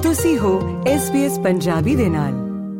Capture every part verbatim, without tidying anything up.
ਤੁਸੀਂ ਹੋ S B S Punjabi ਦੇ ਨਾਲ।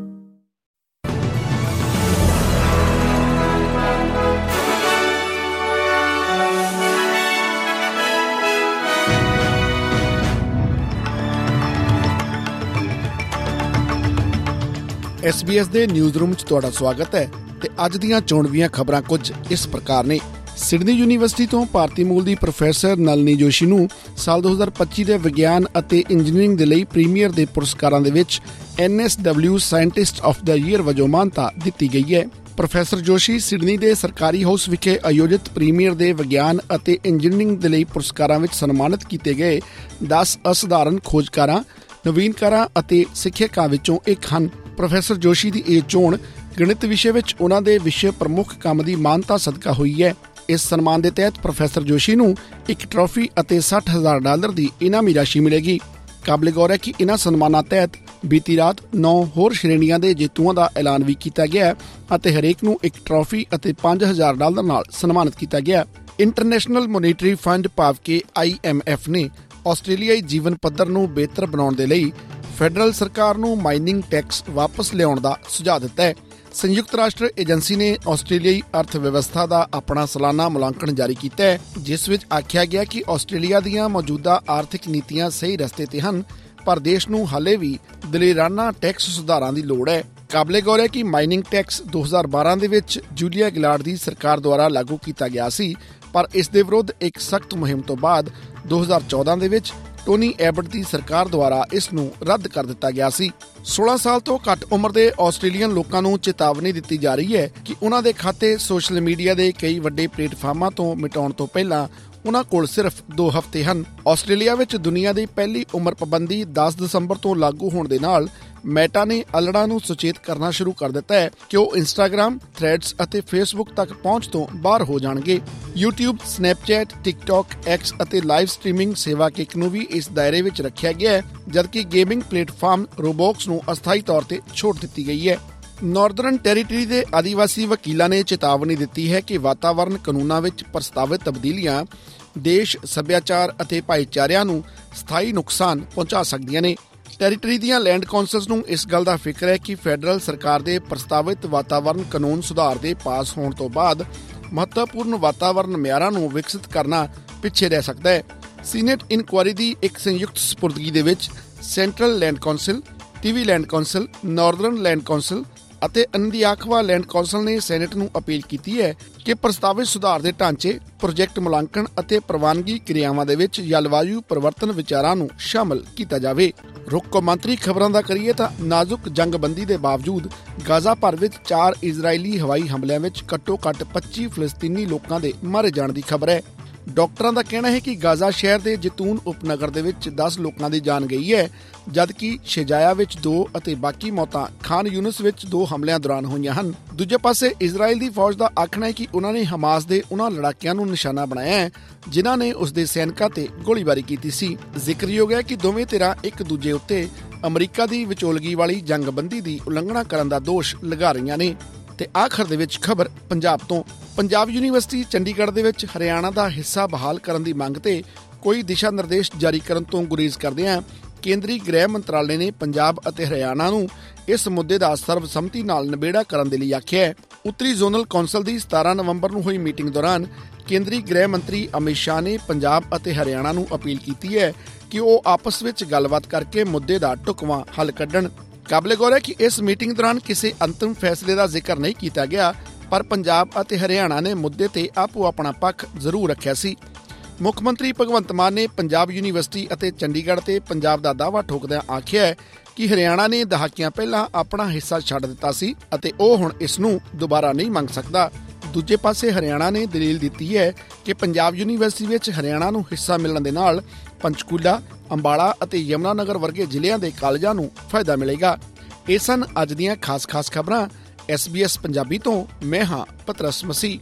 ਐਸ ਬੀ ਐਸ ਦੇ ਨਿਊਜ਼ ਰੂਮ 'ਚ ਤੁਹਾਡਾ ਸਵਾਗਤ ਹੈ ਤੇ ਅੱਜ ਦੀਆਂ ਚੋਣਵੀਆਂ ਖਬਰਾਂ ਕੁਝ ਇਸ ਪ੍ਰਕਾਰ ਨੇ। ਸਿਡਨੀ ਯੂਨੀਵਰਸਿਟੀ ਤੋਂ ਭਾਰਤੀ ਮੂਲ ਦੀ ਪ੍ਰੋਫੈਸਰ ਨਲਿਨੀ ਜੋਸ਼ੀ ਨੂੰ ਸਾਲ ਦੋ ਹਜ਼ਾਰ ਪੱਚੀ ਦੇ ਵਿਗਿਆਨ ਅਤੇ ਇੰਜੀਨੀਅਰਿੰਗ ਦੇ ਲਈ ਪ੍ਰੀਮੀਅਰ ਦੇ ਪੁਰਸਕਾਰਾਂ ਦੇ ਵਿੱਚ N S W scientist of the year ਵਜੋਂ ਮਾਨਤਾ ਦਿੱਤੀ ਗਈ ਹੈ। ਪ੍ਰੋਫੈਸਰ ਜੋਸ਼ੀ ਸਿਡਨੀ ਦੇ ਸਰਕਾਰੀ ਹਾਊਸ ਵਿਖੇ ਆਯੋਜਿਤ ਪ੍ਰੀਮੀਅਰ ਦੇ ਵਿਗਿਆਨ ਅਤੇ ਇੰਜੀਨੀਅਰਿੰਗ ਦੇ ਲਈ ਪੁਰਸਕਾਰਾਂ ਵਿੱਚ ਸਨਮਾਨਿਤ ਕੀਤੇ ਗਏ ਦਸ ਅਸਧਾਰਨ ਖੋਜਕਾਰਾਂ, ਨਵੀਨਕਾਰਾਂ ਅਤੇ ਸਿੱਖਿਅਕਾਂ ਵਿੱਚੋਂ ਇੱਕ ਹਨ। ਪ੍ਰੋਫੈਸਰ ਜੋਸ਼ੀ ਦੀ ਇਹ ਚੋਣ ਗਣਿਤ ਵਿਸ਼ੇ ਵਿੱਚ ਉਹਨਾਂ ਦੇ ਵਿਸ਼ੇ ਪ੍ਰਮੁੱਖ ਕੰਮ ਦੀ ਮਾਨਤਾ ਸਦਕਾ ਹੋਈ ਹੈ। ਇਸ ਸਨਮਾਨ ਦੇ ਤਹਿਤ ਪ੍ਰੋਫੈਸਰ ਜੋਸ਼ੀ ਨੂੰ ਇੱਕ ਟਰਾਫੀ ਅਤੇ ਸੱਠ ਹਜ਼ਾਰ ਡਾਲਰ ਦੀ ਇਨਾਮੀ ਰਾਸ਼ੀ ਮਿਲੇਗੀ। ਕਾਬਲੇ ਗੌਰ ਹੈ ਕਿ ਇਹਨਾਂ ਸਨਮਾਨਾਂ ਤਹਿਤ ਬੀਤੀ ਰਾਤ ਨੌ ਹੋਰ ਸ਼੍ਰੇਣੀਆਂ ਦੇ ਜੇਤੂਆਂ ਦਾ ਐਲਾਨ ਵੀ ਕੀਤਾ ਗਿਆ ਅਤੇ ਹਰੇਕ ਨੂੰ ਇੱਕ ਟਰਾਫੀ ਅਤੇ ਪੰਜ ਹਜ਼ਾਰ ਡਾਲਰ ਨਾਲ ਸਨਮਾਨਿਤ ਕੀਤਾ ਗਿਆ। ਇੰਟਰਨੈਸ਼ਨਲ ਮੋਨੀਟਰੀ ਫੰਡ ਭਾਵ ਕਿ ਆਈ ਐਮ ਐਫ ਨੇ ਆਸਟ੍ਰੇਲੀਆਈ ਜੀਵਨ ਪੱਧਰ ਨੂੰ ਬਿਹਤਰ ਬਣਾਉਣ ਦੇ ਲਈ ਫੈਡਰਲ ਸਰਕਾਰ ਨੂੰ ਮਾਈਨਿੰਗ ਟੈਕਸ ਵਾਪਸ ਲਿਆਉਣ ਦਾ ਸੁਝਾਅ ਦਿੱਤਾ ਹੈ। ਸੰਯੁਕਤ ਰਾਸ਼ਟਰ ਏਜੰਸੀ ਨੇ ਆਸਟ੍ਰੇਲੀਆਈ ਅਰਥ ਵਿਵਸਥਾ ਦਾ ਆਪਣਾ ਸਾਲਾਨਾ ਮੁਲਾਂਕਣ ਜਾਰੀ ਕੀਤਾ ਹੈ, ਜਿਸ ਵਿੱਚ ਆਖਿਆ ਗਿਆ ਕਿ ਆਸਟ੍ਰੇਲੀਆ ਦੀਆਂ ਮੌਜੂਦਾ ਆਰਥਿਕ ਨੀਤੀਆਂ ਸਹੀ ਰਸਤੇ ਤੇ ਹਨ, ਪਰ ਦੇਸ਼ ਨੂੰ ਹਾਲੇ ਵੀ ਦਲੇਰਾਨਾ ਟੈਕਸ ਸੁਧਾਰਾਂ ਦੀ ਲੋੜ ਹੈ। ਕਾਬਲੇ ਗੌਰ ਹੈ ਕਿ ਮਾਈਨਿੰਗ ਟੈਕਸ ਦੋ ਹਜ਼ਾਰ ਬਾਰਾਂ ਦੇ ਵਿੱਚ ਜੂਲੀਆ ਗਿਲਾਰਡ ਦੀ ਸਰਕਾਰ ਦੁਆਰਾ ਲਾਗੂ ਕੀਤਾ ਗਿਆ ਸੀ, ਪਰ ਇਸ ਦੇ ਵਿਰੁੱਧ ਇੱਕ ਸਖਤ ਮੁਹਿੰਮ ਤੋਂ ਬਾਅਦ ਦੋ ਹਜ਼ਾਰ ਚੌਦਾਂ ਦੇ ਵਿੱਚ ਟੋਨੀ ਐਬਟ ਦੀ ਸਰਕਾਰ ਦੁਆਰਾ ਇਸ ਨੂੰ ਰੱਦ ਕਰ ਦਿੱਤਾ ਗਿਆ ਸੀ। ਸੋਲਾਂ ਸਾਲ ਤੋਂ ਘੱਟ ਉਮਰ ਦੇ ਆਸਟ੍ਰੇਲੀਅਨ ਲੋਕਾਂ ਨੂੰ ਚੇਤਾਵਨੀ ਦਿੱਤੀ ਜਾ ਰਹੀ ਹੈ ਕਿ ਉਹਨਾਂ ਦੇ ਖਾਤੇ ਸੋਸ਼ਲ ਮੀਡੀਆ ਦੇ ਕਈ ਵੱਡੇ ਪਲੇਟਫਾਰਮਾਂ ਤੋਂ ਮਿਟਾਉਣ ਤੋਂ ਪਹਿਲਾਂ ਉਹਨਾਂ ਕੋਲ ਸਿਰਫ ਦੋ ਹਫ਼ਤੇ ਹਨ। ਆਸਟ੍ਰੇਲੀਆ ਵਿੱਚ ਦੁਨੀਆ ਦੀ ਪਹਿਲੀ ਉਮਰ ਪਾਬੰਦੀ ਦਸ ਦਸੰਬਰ ਤੋਂ ਲਾਗੂ ਹੋਣ ਦੇ ਨਾਲ ਮੈਟਾ ਨੇ ਅਲੜਾਂ ਨੂੰ ਸੁਚੇਤ ਕਰਨਾ ਸ਼ੁਰੂ ਕਰ ਦਿੱਤਾ ਹੈ ਕਿ ਉਹ ਇੰਸਟਾਗ੍ਰਾਮ, ਥ੍ਰੈਡਸ ਅਤੇ ਫੇਸਬੁੱਕ ਤੱਕ ਪਹੁੰਚ ਤੋਂ ਬਾਹਰ ਹੋ ਜਾਣਗੇ। ਯੂਟਿਊਬ, ਸਨੈਪਚੈਟ, ਟਿਕਟੌਕ, ਐਕਸ ਅਤੇ ਲਾਈਵ ਸਟ੍ਰੀਮਿੰਗ ਸੇਵਾ ਕਿਕ ਨੂੰ ਵੀ ਇਸ ਦਾਇਰੇ ਵਿੱਚ ਰੱਖਿਆ ਗਿਆ ਹੈ, ਜਦਕਿ ਗੇਮਿੰਗ ਪਲੇਟਫਾਰਮ ਰੋਬੋਕਸ ਨੂੰ ਅਸਥਾਈ ਤੌਰ ਤੇ ਛੋਟ ਦਿੱਤੀ ਗਈ ਹੈ। ਨਾਰਦਰਨ ਟੈਰੀਟਰੀ ਦੇ ਆਦੀਵਾਸੀ ਵਕੀਲਾਂ ਨੇ ਚੇਤਾਵਨੀ ਦਿੱਤੀ ਹੈ ਕਿ ਵਾਤਾਵਰਨ ਕਾਨੂੰਨਾਂ ਵਿੱਚ ਪ੍ਰਸਤਾਵਿਤ ਤਬਦੀਲੀਆਂ ਦੇਸ਼, ਸੱਭਿਆਚਾਰ ਅਤੇ ਭਾਈਚਾਰਿਆਂ ਨੂੰ ਸਥਾਈ ਨੁਕਸਾਨ ਪਹੁੰਚਾ ਸਕਦੀਆਂ ਨੇ। ਟੈਰੀਟਰੀ ਦੀਆਂ ਲੈਂਡ ਕੌਂਸਲਸ ਨੂੰ ਇਸ ਗੱਲ ਦਾ ਫਿਕਰ ਹੈ ਕਿ ਫੈਡਰਲ ਸਰਕਾਰ ਦੇ ਪ੍ਰਸਤਾਵਿਤ ਵਾਤਾਵਰਨ ਕਾਨੂੰਨ ਸੁਧਾਰ ਦੇ ਪਾਸ ਹੋਣ ਤੋਂ ਬਾਅਦ ਮਹੱਤਵਪੂਰਨ ਵਾਤਾਵਰਨ ਮਿਆਰਾਂ ਨੂੰ ਵਿਕਸਿਤ ਕਰਨਾ ਪਿੱਛੇ ਰਹਿ ਸਕਦਾ ਹੈ। ਸੀਨੇਟ ਇਨਕੁਆਇਰੀ ਦੀ ਇੱਕ ਸੰਯੁਕਤ ਸਪੁਰਦਗੀ ਦੇ ਵਿੱਚ central land council, Tiwi land council, northern land council ਅਤੇ ਅਨੰਦੀਆਖਵਾ ਲੈਂਡ ਕੌਂਸਲ ਨੇ ਸੈਨੇਟ ਨੂੰ ਅਪੀਲ ਕੀਤੀ ਹੈ ਕਿ ਪ੍ਰਸਤਾਵਿਤ ਸੁਧਾਰ ਦੇ ਢਾਂਚੇ, ਪ੍ਰੋਜੈਕਟ ਮੁਲਾਂਕਣ ਅਤੇ ਪ੍ਰਵਾਨਗੀ ਕਿਰਿਆਵਾਂ ਦੇ ਵਿੱਚ ਜਲਵਾਯੂ ਪਰਿਵਰਤਨ ਵਿਚਾਰਾਂ ਨੂੰ ਸ਼ਾਮਲ ਕੀਤਾ ਜਾਵੇ। ਰੁੱਖ ਕੌਮਾਂਤਰੀ ਖਬਰਾਂ ਦਾ ਕਰੀਏ ਤਾਂ ਨਾਜ਼ੁਕ ਜੰਗਬੰਦੀ ਦੇ ਬਾਵਜੂਦ ਗਾਜ਼ਾ ਭਰ ਵਿੱਚ ਚਾਰ ਇਜ਼ਰਾਈਲੀ ਹਵਾਈ ਹਮਲਿਆਂ ਵਿੱਚ ਘੱਟੋ ਘੱਟ ਪੱਚੀ ਫਲਸਤੀਨੀ ਲੋਕਾਂ ਦੇ ਮਾਰੇ ਜਾਣ ਦੀ ਖਬਰ ਹੈ। ਡਾਕਟਰਾਂ ਦਾ ਕਹਿਣਾ ਹੈ ਕਿ ਗਾਜ਼ਾ ਸ਼ਹਿਰ ਦੇ ਜੈਤੂਨ ਉਪਨਗਰ ਦੇ ਵਿੱਚ ਦਸ ਲੋਕਾਂ ਦੀ ਜਾਨ ਗਈ ਹੈ, ਜਦਕਿ ਸ਼ੇਜਾਇਆ ਵਿੱਚ ਦੋ ਅਤੇ ਬਾਕੀ ਮੌਤਾਂ ਖਾਨ ਯੂਨਸ ਵਿੱਚ ਦੋ ਹਮਲਿਆਂ ਦੌਰਾਨ ਹੋਈਆਂ ਹਨ। ਦੂਜੇ ਪਾਸੇ ਇਜ਼ਰਾਈਲ ਦੀ ਫੌਜ ਦਾ ਆਖਣਾ ਹੈ ਕਿ ਉਹਨਾਂ ਨੇ ਹਮਾਸ ਦੇ ਉਹਨਾਂ ਲੜਾਕਿਆਂ ਨੂੰ ਨਿਸ਼ਾਨਾ ਬਣਾਇਆ ਹੈ ਜਿਨ੍ਹਾਂ ਨੇ ਉਸ ਦੇ ਸੈਨਿਕਾਂ ਤੇ ਗੋਲੀਬਾਰੀ ਕੀਤੀ ਸੀ। ਜ਼ਿਕਰਯੋਗ ਹੈ ਕਿ ਦੋਵੇਂ ਧਿਰਾਂ ਇੱਕ ਦੂਜੇ ਉੱਤੇ ਅਮਰੀਕਾ ਦੀ ਵਿਚੋਲਗੀ ਵਾਲੀ ਜੰਗਬੰਦੀ ਦੀ ਉਲੰਘਣਾ ਕਰਨ ਦਾ ਦੋਸ਼ ਲਗਾ ਰਹੀਆਂ ਨੇ। ਤੇ ਆਖਰ ਦੇ ਵਿੱਚ ਖਬਰ ਪੰਜਾਬ ਤੋਂ। ਪੰਜਾਬ ਯੂਨੀਵਰਸਿਟੀ ਚੰਡੀਗੜ੍ਹ ਦੇ ਵਿੱਚ ਹਰਿਆਣਾ ਦਾ ਹਿੱਸਾ ਬਹਾਲ ਕਰਨ ਦੀ ਮੰਗ ਤੇ ਕੋਈ ਦਿਸ਼ਾ ਨਿਰਦੇਸ਼ ਜਾਰੀ ਕਰਨ ਤੋਂ ਗੁਰੇਜ਼ ਕਰਦਿਆਂ ਕੇਂਦਰੀ ਗ੍ਰਹਿ ਮੰਤਰਾਲੇ ਨੇ ਪੰਜਾਬ ਅਤੇ ਹਰਿਆਣਾ ਨੂੰ ਇਸ ਮੁੱਦੇ ਦਾ ਸਰਬਸੰਮਤੀ ਨਾਲ ਨਿਬੇੜਾ ਕਰਨ ਦੇ ਲਈ ਆਖਿਆ ਹੈ। ਉੱਤਰੀ ਜ਼ੋਨਲ ਕੌਂਸਲ ਦੀ ਸਤਾਰਾਂ ਨਵੰਬਰ ਨੂੰ ਹੋਈ ਮੀਟਿੰਗ ਦੌਰਾਨ ਕੇਂਦਰੀ ਗ੍ਰਹਿ ਮੰਤਰੀ ਅਮਿਤ ਸ਼ਾਹ ਨੇ ਪੰਜਾਬ ਅਤੇ ਹਰਿਆਣਾ ਨੂੰ ਅਪੀਲ ਕੀਤੀ ਹੈ ਕਿ ਉਹ ਆਪਸ ਵਿੱਚ ਗੱਲਬਾਤ ਕਰਕੇ ਮੁੱਦੇ ਦਾ ਢੁਕਵਾਂ ਹੱਲ ਕੱਢਣ। ਕਾਬਲੇ ਗੌਰ ਹੈ ਕਿ ਇਸ ਮੀਟਿੰਗ ਦੌਰਾਨ ਕਿਸੇ ਅੰਤਿਮ ਫੈਸਲੇ ਦਾ ਜ਼ਿਕਰ ਨਹੀਂ ਕੀਤਾ ਗਿਆ, ਪਰ ਪੰਜਾਬ ਅਤੇ ਹਰਿਆਣਾ ਨੇ ਮੁੱਦੇ ਤੇ ਆਪੋ ਆਪਣਾ ਪੱਖ ਜ਼ਰੂਰ ਰੱਖਿਆ ਸੀ। ਮੁੱਖ ਮੰਤਰੀ ਭਗਵੰਤ ਮਾਨ ਨੇ ਪੰਜਾਬ ਯੂਨੀਵਰਸਿਟੀ ਅਤੇ ਚੰਡੀਗੜ੍ਹ ਤੇ ਪੰਜਾਬ ਦਾ ਦਾਅਵਾ ਠੋਕਦਿਆਂ ਆਖਿਆ ਹੈ ਕਿ ਹਰਿਆਣਾ ਨੇ ਦਹਾਕਿਆਂ ਪਹਿਲਾਂ ਆਪਣਾ ਹਿੱਸਾ ਛੱਡ ਦਿੱਤਾ ਸੀ ਅਤੇ ਉਹ ਹੁਣ ਇਸ ਨੂੰ ਦੁਬਾਰਾ ਨਹੀਂ ਮੰਗ ਸਕਦਾ। ਦੂਜੇ ਪਾਸੇ ਹਰਿਆਣਾ ਨੇ ਦਲੀਲ ਦਿੱਤੀ ਹੈ ਕਿ ਪੰਜਾਬ ਯੂਨੀਵਰਸਿਟੀ ਵਿੱਚ ਹਰਿਆਣਾ ਨੂੰ ਹਿੱਸਾ ਮਿਲਣ ਦੇ ਨਾਲ ਪੰਚਕੂਲਾ, ਅੰਬਾਲਾ ਅਤੇ ਯਮੁਨਾਨਗਰ ਵਰਗੇ ਜ਼ਿਲ੍ਹਿਆਂ ਦੇ ਕਾਲਜਾਂ ਨੂੰ ਫਾਇਦਾ ਮਿਲੇਗਾ। ਇਹ ਸਨ ਅੱਜ ਦੀਆਂ ਖਾਸ ਖਾਸ ਖਬਰਾਂ। ਐਸ ਬੀ ਐਸ ਪੰਜਾਬੀ ਤੋਂ ਮੈਂ ਹਾਂ ਪਤਰਸ ਮਸੀਹ।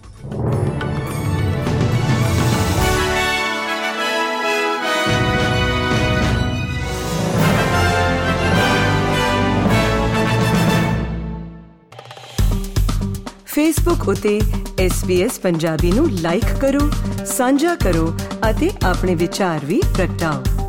ਫੇਸਬੁੱਕ ਉਤੇ ਐਸ ਬੀ ਐਸ ਪੰਜਾਬੀ ਨੂੰ ਲਾਈਕ ਕਰੋ, ਸਾਂਝਾ ਕਰੋ ਅਤੇ ਆਪਣੇ ਵਿਚਾਰ ਵੀ ਪ੍ਰਗਟਾਓ।